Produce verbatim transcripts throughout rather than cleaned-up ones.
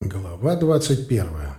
Глава двадцать первая.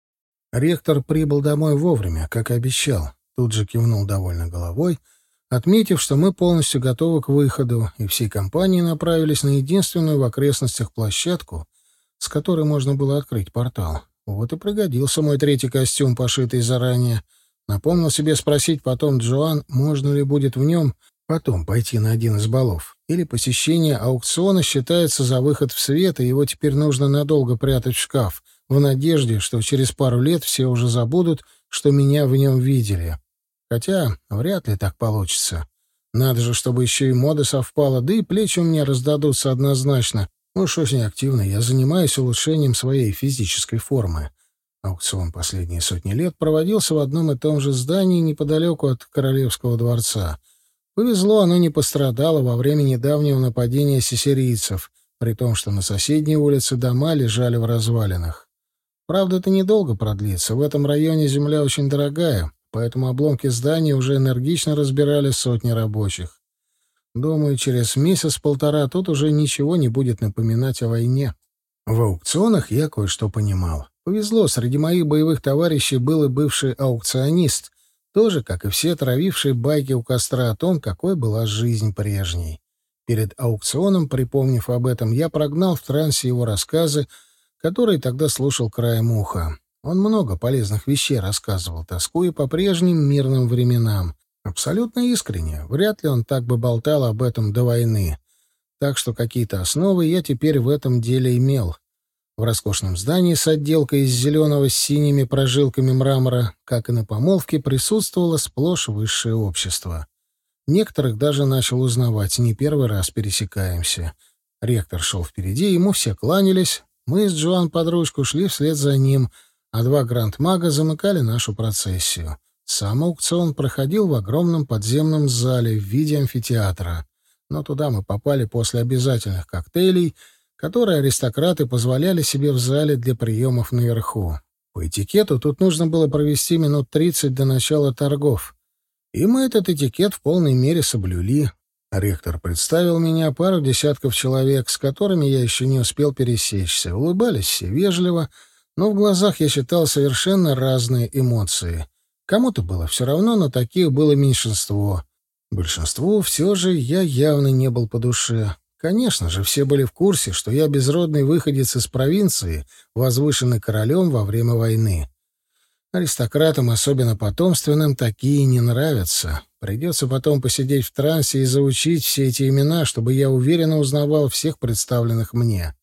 Ректор прибыл домой вовремя, как и обещал. Тут же кивнул довольно головой, отметив, что мы полностью готовы к выходу, и всей компанией направились на единственную в окрестностях площадку, с которой можно было открыть портал. Вот и пригодился мой третий костюм, пошитый заранее. Напомнил себе спросить потом Джоан, можно ли будет в нем потом пойти на один из балов. Или посещение аукциона считается за выход в свет, и его теперь нужно надолго прятать в шкаф, в надежде, что через пару лет все уже забудут, что меня в нем видели. Хотя вряд ли так получится. Надо же, чтобы еще и мода совпала, да и плечи у меня раздадутся однозначно. Уж очень активно я занимаюсь улучшением своей физической формы. Аукцион последние сотни лет проводился в одном и том же здании неподалеку от Королевского дворца. Повезло, оно не пострадало во время недавнего нападения сесерийцев, при том, что на соседней улице дома лежали в развалинах. Правда, это недолго продлится. В этом районе земля очень дорогая, поэтому обломки зданий уже энергично разбирали сотни рабочих. Думаю, через месяц-полтора тут уже ничего не будет напоминать о войне. В аукционах я кое-что понимал. Повезло, среди моих боевых товарищей был и бывший аукционист, тоже, как и все, травившие байки у костра о том, какой была жизнь прежней. Перед аукционом, припомнив об этом, я прогнал в трансе его рассказы, которые тогда слушал краем уха. Он много полезных вещей рассказывал, тоскуя по прежним мирным временам. Абсолютно искренне. Вряд ли он так бы болтал об этом до войны. Так что какие-то основы я теперь в этом деле имел. В роскошном здании с отделкой из зеленого с синими прожилками мрамора, как и на помолвке, присутствовало сплошь высшее общество. Некоторых даже начал узнавать, не первый раз пересекаемся. Ректор шел впереди, ему все кланялись. Мы с Джоан под ручку шли вслед за ним, а два гранд-мага замыкали нашу процессию. Сам аукцион проходил в огромном подземном зале в виде амфитеатра. Но туда мы попали после обязательных коктейлей, которые аристократы позволяли себе в зале для приемов наверху. По этикету тут нужно было провести минут тридцать до начала торгов. И мы этот этикет в полной мере соблюли. Ректор представил меня пару десятков человек, с которыми я еще не успел пересечься. Улыбались все вежливо, но в глазах я считал совершенно разные эмоции. Кому-то было все равно, но таких было меньшинство. Большинству все же я явно не был по душе. Конечно же, все были в курсе, что я безродный выходец из провинции, возвышенный королем во время войны. Аристократам, особенно потомственным, такие не нравятся. Придется потом посидеть в трансе и заучить все эти имена, чтобы я уверенно узнавал всех представленных мне.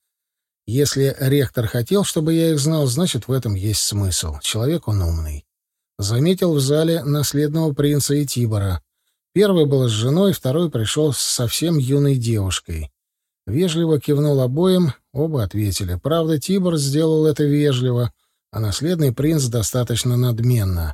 Если ректор хотел, чтобы я их знал, значит, в этом есть смысл. Человек он умный. Заметил в зале наследного принца и Тибора. Первый был с женой, второй пришел с совсем юной девушкой. Вежливо кивнул обоим, оба ответили. Правда, Тибор сделал это вежливо, а наследный принц достаточно надменно.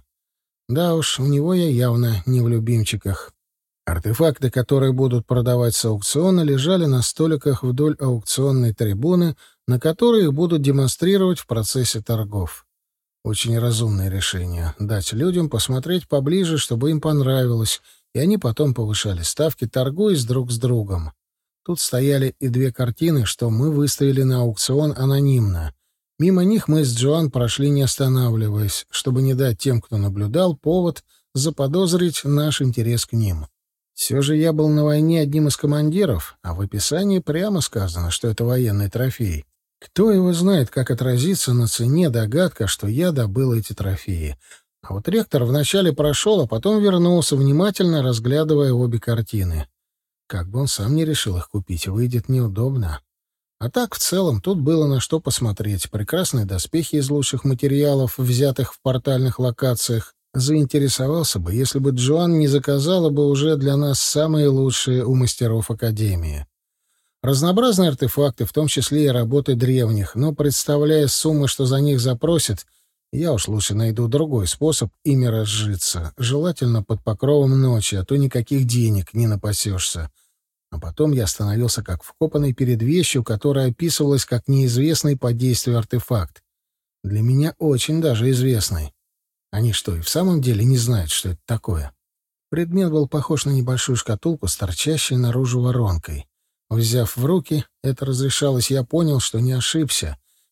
Да уж, у него я явно не в любимчиках. Артефакты, которые будут продавать с аукциона, лежали на столиках вдоль аукционной трибуны, на которой их будут демонстрировать в процессе торгов. Очень разумное решение — дать людям посмотреть поближе, чтобы им понравилось, и они потом повышали ставки, торгуясь друг с другом. Тут стояли и две картины, что мы выставили на аукцион анонимно. Мимо них мы с Джоан прошли, не останавливаясь, чтобы не дать тем, кто наблюдал, повод заподозрить наш интерес к ним. Все же я был на войне одним из командиров, а в описании прямо сказано, что это военный трофей. Кто его знает, как отразится на цене догадка, что я добыл эти трофеи. А вот ректор вначале прошел, а потом вернулся, внимательно разглядывая обе картины. Как бы он сам не решил их купить, выйдет неудобно. А так, в целом, тут было на что посмотреть. Прекрасные доспехи из лучших материалов, взятых в портальных локациях. Заинтересовался бы, если бы Джоан не заказала бы уже для нас самые лучшие у мастеров Академии. Разнообразные артефакты, в том числе и работы древних, но, представляя суммы, что за них запросят, я уж лучше найду другой способ ими разжиться, желательно под покровом ночи, а то никаких денег не напасешься. А потом я остановился как вкопанный перед вещью, которая описывалась как неизвестный по действию артефакт. Для меня очень даже известный. Они что, и в самом деле не знают, что это такое? Предмет был похож на небольшую шкатулку с торчащей наружу воронкой. Взяв в руки, это разрешалось, я понял, что не ошибся.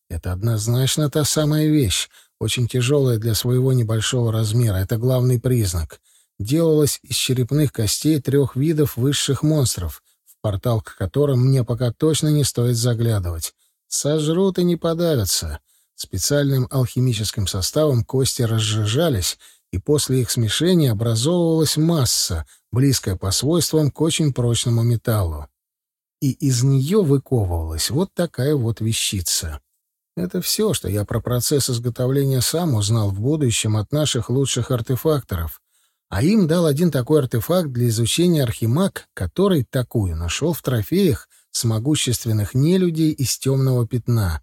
Это однозначно та самая вещь, очень тяжелая для своего небольшого размера. Это главный признак. Делалась из черепных костей трех видов высших монстров, в портал к которым мне пока точно не стоит заглядывать. Сожрут и не подавятся. Специальным алхимическим составом кости разжижались, и после их смешения образовывалась масса, близкая по свойствам к очень прочному металлу. И из нее выковывалась вот такая вот вещица. Это все, что я про процесс изготовления сам узнал в будущем от наших лучших артефакторов, а им дал один такой артефакт для изучения архимаг, который такую нашел в трофеях с могущественных нелюдей из темного пятна.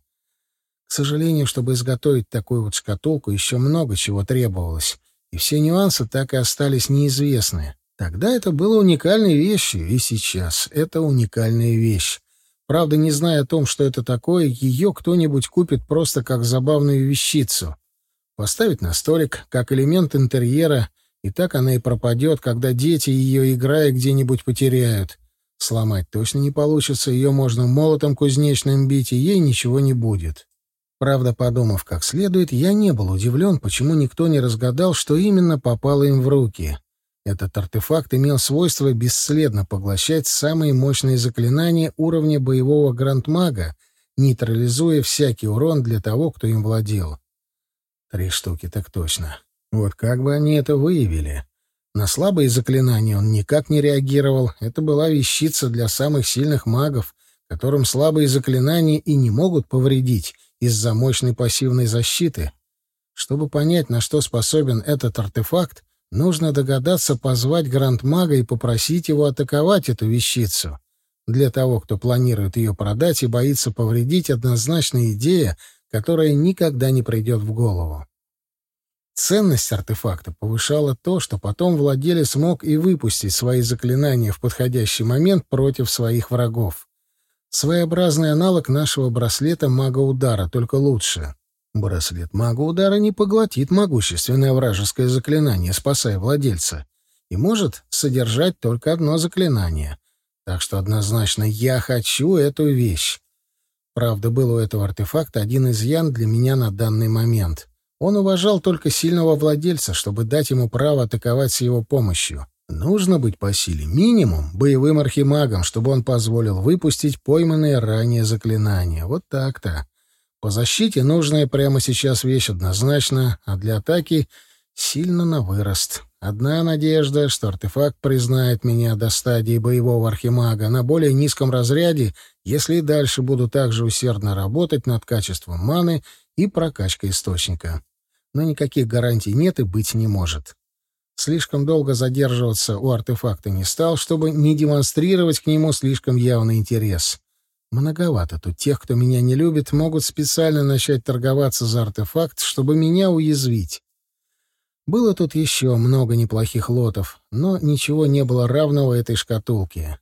К сожалению, чтобы изготовить такую вот шкатулку, еще много чего требовалось, и все нюансы так и остались неизвестны. Тогда это было уникальной вещью, и сейчас это уникальная вещь. Правда, не зная о том, что это такое, ее кто-нибудь купит просто как забавную вещицу. Поставить на столик, как элемент интерьера, и так она и пропадет, когда дети ее, играя, где-нибудь потеряют. Сломать точно не получится, ее можно молотом кузнечным бить, и ей ничего не будет. Правда, подумав как следует, я не был удивлен, почему никто не разгадал, что именно попало им в руки. Этот артефакт имел свойство бесследно поглощать самые мощные заклинания уровня боевого грандмага, нейтрализуя всякий урон для того, кто им владел. Три штуки, так точно. Вот как бы они это выявили? На слабые заклинания он никак не реагировал. Это была вещица для самых сильных магов, которым слабые заклинания и не могут повредить из-за мощной пассивной защиты. Чтобы понять, на что способен этот артефакт, нужно догадаться позвать грандмага и попросить его атаковать эту вещицу. Для того, кто планирует ее продать и боится повредить, однозначная идея, которая никогда не придет в голову. Ценность артефакта повышала то, что потом владелец мог и выпустить свои заклинания в подходящий момент против своих врагов. Своеобразный аналог нашего браслета мага-удара, только лучше. Браслет мага-удара не поглотит могущественное вражеское заклинание, спасая владельца, и может содержать только одно заклинание. Так что однозначно я хочу эту вещь. Правда, был у этого артефакта один изъян для меня на данный момент. Он уважал только сильного владельца, чтобы дать ему право атаковать с его помощью. Нужно быть по силе минимум боевым архимагом, чтобы он позволил выпустить пойманные ранее заклинания. Вот так-то. По защите нужная прямо сейчас вещь однозначно, а для атаки сильно на вырост. Одна надежда, что артефакт признает меня до стадии боевого архимага на более низком разряде, если и дальше буду также усердно работать над качеством маны и прокачкой источника. Но никаких гарантий нет и быть не может. Слишком долго задерживаться у артефакта не стал, чтобы не демонстрировать к нему слишком явный интерес. Многовато тут тех, кто меня не любит, могут специально начать торговаться за артефакт, чтобы меня уязвить. Было тут еще много неплохих лотов, но ничего не было равного этой шкатулке.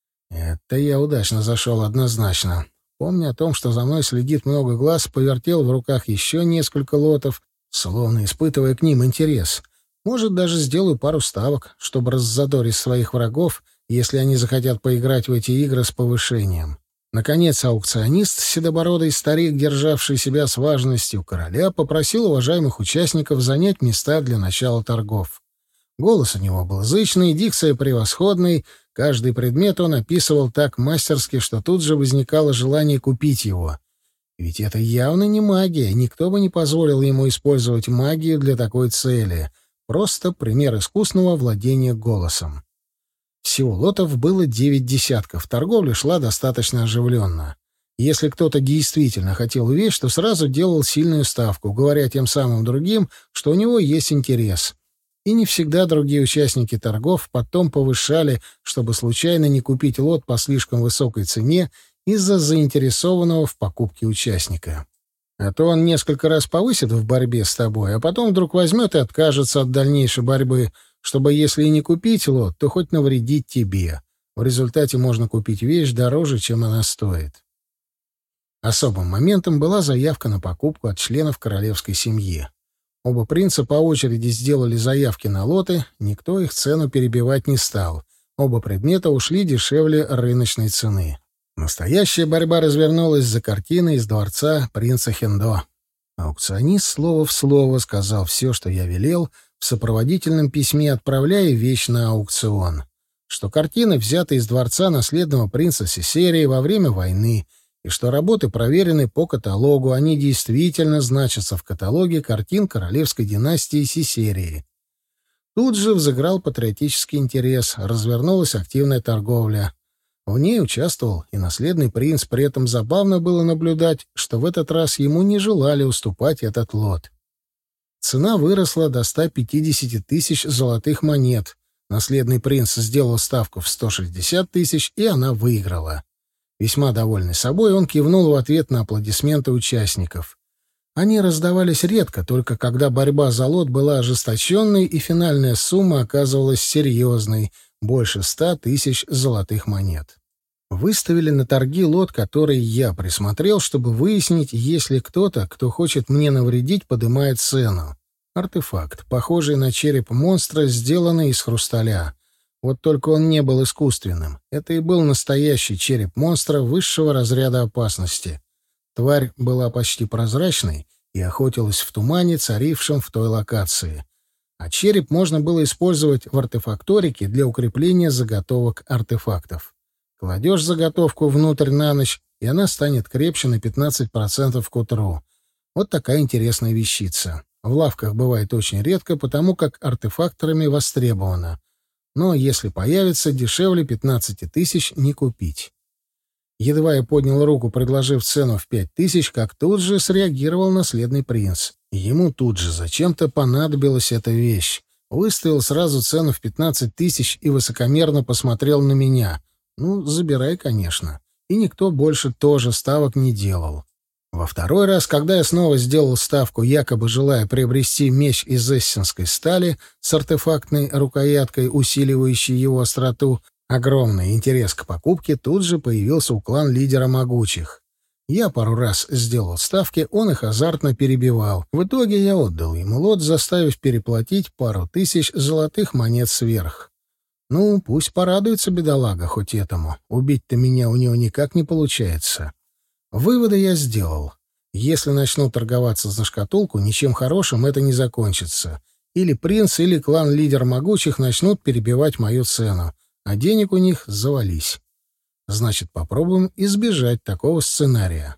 Это я удачно зашел однозначно. Помня о том, что за мной следит много глаз, повертел в руках еще несколько лотов, словно испытывая к ним интерес. Может, даже сделаю пару ставок, чтобы раззадорить своих врагов, если они захотят поиграть в эти игры с повышением. Наконец, аукционист, седобородый старик, державший себя с важностью короля, попросил уважаемых участников занять места для начала торгов. Голос у него был зычный, дикция превосходной, каждый предмет он описывал так мастерски, что тут же возникало желание купить его. Ведь это явно не магия, никто бы не позволил ему использовать магию для такой цели. Просто пример искусного владения голосом. Всего лотов было девять десятков, торговля шла достаточно оживленно. Если кто-то действительно хотел вещь, то сразу делал сильную ставку, говоря тем самым другим, что у него есть интерес. И не всегда другие участники торгов потом повышали, чтобы случайно не купить лот по слишком высокой цене из-за заинтересованного в покупке участника. А то он несколько раз повысит в борьбе с тобой, а потом вдруг возьмет и откажется от дальнейшей борьбы, чтобы, если и не купить лот, то хоть навредить тебе. В результате можно купить вещь дороже, чем она стоит. Особым моментом была заявка на покупку от членов королевской семьи. Оба принца по очереди сделали заявки на лоты, никто их цену перебивать не стал. Оба предмета ушли дешевле рыночной цены. Настоящая борьба развернулась за картиной из дворца принца Хендо. Аукционист слово в слово сказал все, что я велел, в сопроводительном письме отправляя вещь на аукцион. Что картины взяты из дворца наследного принца Сесерии во время войны, и что работы проверены по каталогу, они действительно значатся в каталоге картин королевской династии Сесерии. Тут же взыграл патриотический интерес, развернулась активная торговля. В ней участвовал и наследный принц, при этом забавно было наблюдать, что в этот раз ему не желали уступать этот лот. Цена выросла до ста пятидесяти тысяч золотых монет. Наследный принц сделал ставку в сто шестьдесят тысяч, и она выиграла. Весьма довольный собой, он кивнул в ответ на аплодисменты участников. Они раздавались редко, только когда борьба за лот была ожесточенной, и финальная сумма оказывалась серьезной — больше ста тысяч золотых монет. Выставили на торги лот, который я присмотрел, чтобы выяснить, есть ли кто-то, кто хочет мне навредить, подымает цену. Артефакт, похожий на череп монстра, сделанный из хрусталя. Вот только он не был искусственным. Это и был настоящий череп монстра высшего разряда опасности. Тварь была почти прозрачной и охотилась в тумане, царившем в той локации. А череп можно было использовать в артефакторике для укрепления заготовок артефактов. Кладешь заготовку внутрь на ночь, и она станет крепче на пятнадцать процентов к утру. Вот такая интересная вещица. В лавках бывает очень редко, потому как артефакторами востребовано. Но если появится, дешевле пятнадцати тысяч не купить. Едва я поднял руку, предложив цену в пять тысяч, как тут же среагировал наследный принц. Ему тут же зачем-то понадобилась эта вещь. Выставил сразу цену в пятнадцать тысяч и высокомерно посмотрел на меня. Ну, забирай, конечно. И никто больше тоже ставок не делал. Во второй раз, когда я снова сделал ставку, якобы желая приобрести меч из эссенской стали с артефактной рукояткой, усиливающей его остроту, огромный интерес к покупке тут же появился у клан-лидера могучих. Я пару раз сделал ставки, он их азартно перебивал. В итоге я отдал ему лот, заставив переплатить пару тысяч золотых монет сверх. Ну, пусть порадуется бедолага хоть этому. Убить-то меня у него никак не получается. Выводы я сделал. Если начну торговаться за шкатулку, ничем хорошим это не закончится. Или принц, или клан-лидер могучих начнут перебивать мою цену, а денег у них завались. Значит, попробуем избежать такого сценария.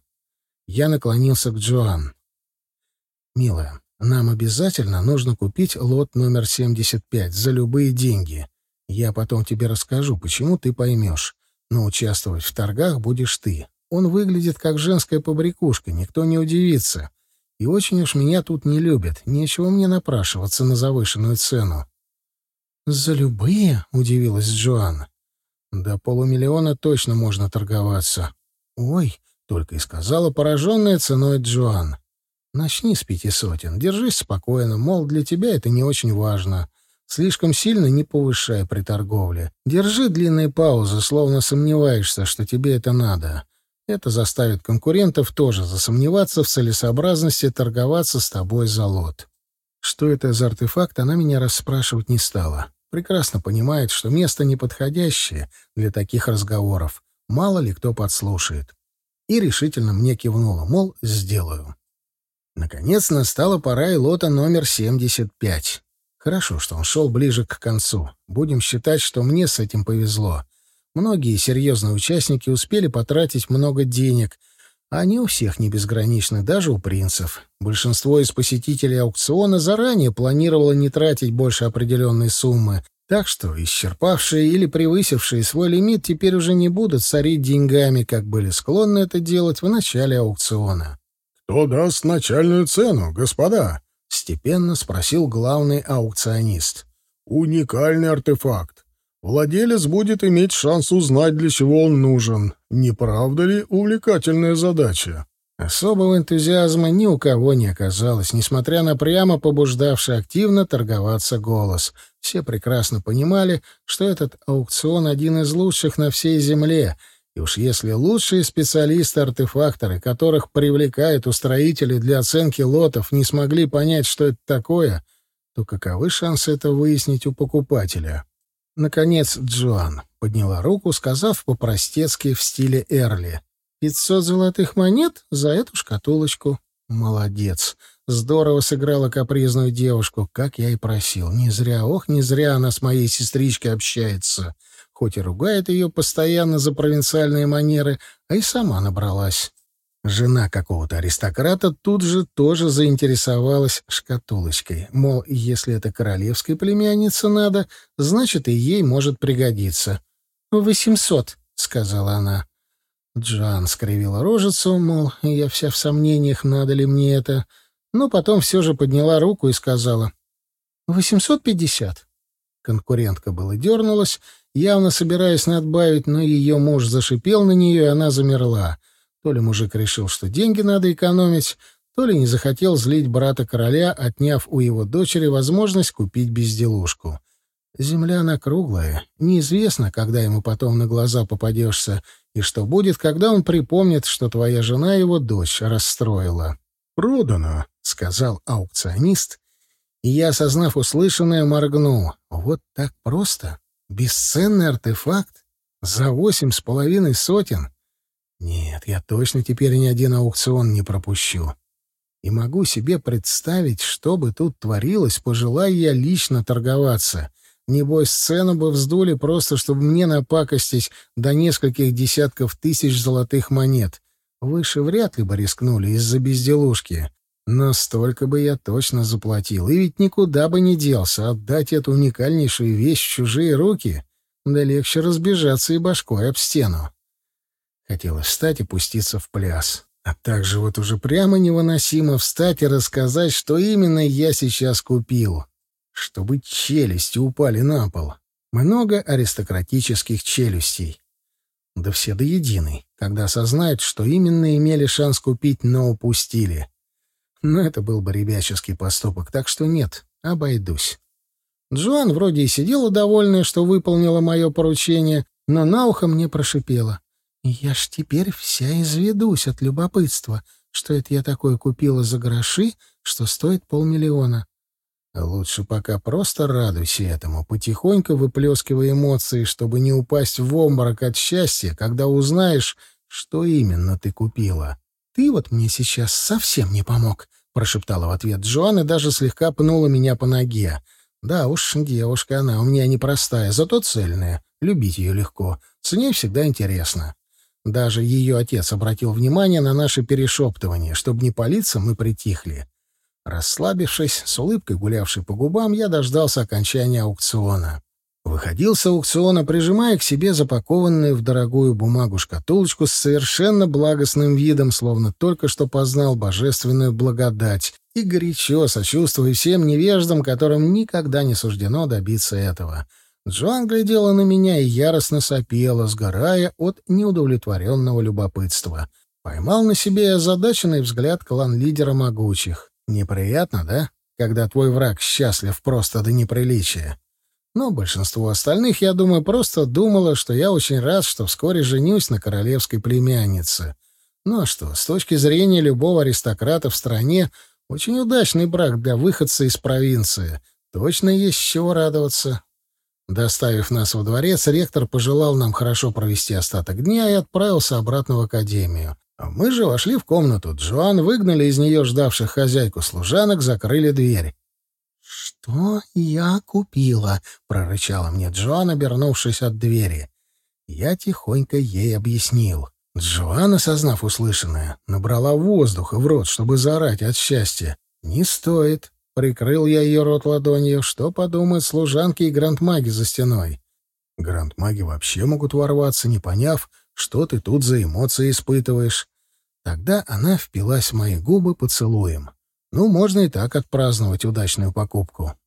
Я наклонился к Джоан. «Милая, нам обязательно нужно купить лот номер семьдесят пять за любые деньги. Я потом тебе расскажу, почему, ты поймешь. Но участвовать в торгах будешь ты. Он выглядит как женская побрякушка, никто не удивится. И очень уж меня тут не любят. Нечего мне напрашиваться на завышенную цену». «За любые?» — удивилась Джоан. «До полумиллиона точно можно торговаться». «Ой», — только и сказала пораженная ценой Джоан. «Начни с пяти сотен, держись спокойно, мол, для тебя это не очень важно. Слишком сильно не повышай при торговле. Держи длинные паузы, словно сомневаешься, что тебе это надо. Это заставит конкурентов тоже засомневаться в целесообразности торговаться с тобой за лот». Что это за артефакт, она меня расспрашивать не стала. Прекрасно понимает, что место неподходящее для таких разговоров. Мало ли кто подслушает. И решительно мне кивнула, мол, сделаю. Наконец настала пора и лота номер семьдесят пять. Хорошо, что он шел ближе к концу. Будем считать, что мне с этим повезло. Многие серьезные участники успели потратить много денег, а они у всех не безграничны, даже у принцев. Большинство из посетителей аукциона заранее планировало не тратить больше определенной суммы, так что исчерпавшие или превысившие свой лимит теперь уже не будут сорить деньгами, как были склонны это делать в начале аукциона. «Кто даст начальную цену, господа?» — степенно спросил главный аукционист. «Уникальный артефакт. Владелец будет иметь шанс узнать, для чего он нужен. Не правда ли увлекательная задача?» Особого энтузиазма ни у кого не оказалось, несмотря на прямо побуждавший активно торговаться голос. Все прекрасно понимали, что этот аукцион один из лучших на всей земле, и уж если лучшие специалисты-артефакторы, которых привлекают устроители для оценки лотов, не смогли понять, что это такое, то каковы шансы это выяснить у покупателя? Наконец Джоан подняла руку, сказав по-простецки в стиле Эрли: «Пятьсот золотых монет за эту шкатулочку». Молодец. Здорово сыграла капризную девушку, как я и просил. Не зря, ох, не зря она с моей сестричкой общается. Хоть и ругает ее постоянно за провинциальные манеры, а и сама набралась. Жена какого-то аристократа тут же тоже заинтересовалась шкатулочкой. Мол, если это королевской племяннице надо, значит, и ей может пригодиться. «Восемьсот», — сказала она. Джоан скривила рожицу, мол, я вся в сомнениях, надо ли мне это, но потом все же подняла руку и сказала: «Восемьсот пятьдесят». Конкурентка было дернулась, явно собираясь надбавить, но ее муж зашипел на нее, и она замерла. То ли мужик решил, что деньги надо экономить, то ли не захотел злить брата короля, отняв у его дочери возможность купить безделушку. Земля она круглая, неизвестно, когда ему потом на глаза попадешься, и что будет, когда он припомнит, что твоя жена его дочь расстроила. «Продано», — сказал аукционист, и я, осознав услышанное, моргнул. Вот так просто? Бесценный артефакт? За восемь с половиной сотен? Нет, я точно теперь ни один аукцион не пропущу. И могу себе представить, что бы тут творилось, пожелая я лично торговаться. Небось, цену бы вздули просто, чтобы мне напакостить до нескольких десятков тысяч золотых монет. Выше вряд ли бы рискнули из-за безделушки. Но столько бы я точно заплатил. И ведь никуда бы не делся. Отдать эту уникальнейшую вещь в чужие руки? Да легче разбежаться и башкой об стену. Хотелось встать и пуститься в пляс. А также вот уже прямо невыносимо встать и рассказать, что именно я сейчас купил. Чтобы челюсти упали на пол. Много аристократических челюстей. Да все до единой, когда осознают, что именно имели шанс купить, но упустили. Но это был бы ребяческий поступок, так что нет, обойдусь. Джоан вроде и сидела довольная, что выполнила мое поручение, но на ухо мне прошипела: «Я ж теперь вся изведусь от любопытства, что это я такое купила за гроши, что стоит полмиллиона». Лучше пока просто радуйся этому, потихоньку выплескивая эмоции, чтобы не упасть в обморок от счастья, когда узнаешь, что именно ты купила. «Ты вот мне сейчас совсем не помог», — прошептала в ответ Джоан и даже слегка пнула меня по ноге. Да уж, девушка она у меня непростая, зато цельная. Любить ее легко. С ней всегда интересно. Даже ее отец обратил внимание на наше перешептывание. Чтобы не палиться, мы притихли. Расслабившись, с улыбкой гулявшей по губам, я дождался окончания аукциона. Выходил с аукциона, прижимая к себе запакованную в дорогую бумагу шкатулочку с совершенно благостным видом, словно только что познал божественную благодать, и горячо сочувствуя всем невеждам, которым никогда не суждено добиться этого. Джоан глядела на меня и яростно сопела, сгорая от неудовлетворенного любопытства. Поймал на себе озадаченный взгляд клан-лидера могучих. Неприятно, да? Когда твой враг счастлив просто до неприличия. Но большинство остальных, я думаю, просто думало, что я очень рад, что вскоре женюсь на королевской племяннице. Ну а что, с точки зрения любого аристократа в стране, очень удачный брак для выходца из провинции. Точно есть с чего радоваться. Доставив нас во дворец, ректор пожелал нам хорошо провести остаток дня и отправился обратно в академию. А мы же вошли в комнату Джоан, выгнали из нее ждавших хозяйку служанок, закрыли дверь. «Что я купила?» — прорычала мне Джоан, обернувшись от двери. Я тихонько ей объяснил. Джоан, осознав услышанное, набрала воздуха в рот, чтобы заорать от счастья. «Не стоит!» — прикрыл я ее рот ладонью. «Что подумают служанки и грандмаги за стеной?» Грандмаги вообще могут ворваться, не поняв, что ты тут за эмоции испытываешь. Тогда она впилась в мои губы поцелуем. Ну, можно и так отпраздновать удачную покупку.